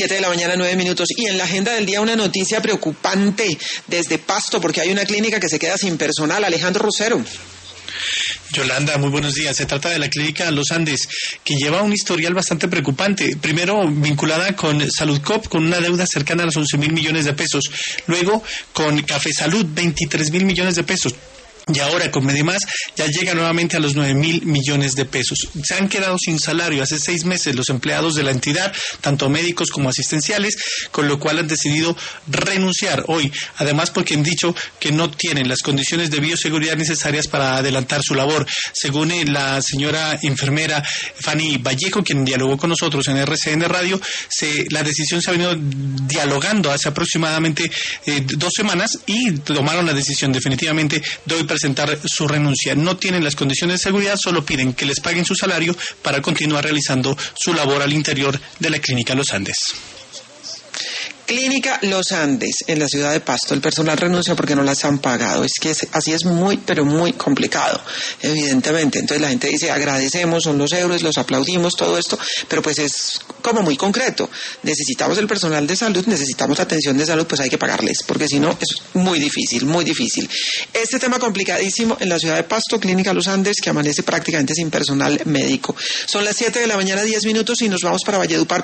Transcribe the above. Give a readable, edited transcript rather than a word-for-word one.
7:09 a.m. Y en la agenda del día una noticia preocupante desde Pasto, porque hay una clínica que se queda sin personal. Alejandro Rosero. Yolanda, muy buenos días. Se trata de la clínica Los Andes, que lleva un historial bastante preocupante. Primero, vinculada con Saludcop, con una deuda cercana a los 11.000 millones de pesos. Luego, con Café Salud, 23.000 millones de pesos. Y ahora con Medimás ya llega nuevamente a los 9.000 millones de pesos. Se han quedado sin salario hace 6 meses los empleados de la entidad, tanto médicos como asistenciales, con lo cual han decidido renunciar hoy. Además, porque han dicho que no tienen las condiciones de bioseguridad necesarias para adelantar su labor. Según la señora enfermera Fanny Vallejo, quien dialogó con nosotros en RCN Radio, la decisión se ha venido dialogando hace aproximadamente 2 semanas y tomaron la decisión definitivamente de hoy presentar su renuncia. No tienen las condiciones de seguridad, solo piden que les paguen su salario para continuar realizando su labor al interior de la clínica Los Andes. Clínica Los Andes, en la ciudad de Pasto. El personal renuncia porque no las han pagado. Es que así es muy, pero muy complicado, evidentemente. Entonces la gente dice, agradecemos, son los héroes, los aplaudimos, todo esto, pero pues es como muy concreto. Necesitamos el personal de salud, necesitamos atención de salud, pues hay que pagarles, porque si no es muy difícil, muy difícil. Este tema complicadísimo en la ciudad de Pasto, Clínica Los Andes, que amanece prácticamente sin personal médico. Son las 7:10 a.m. y nos vamos para Valledupar.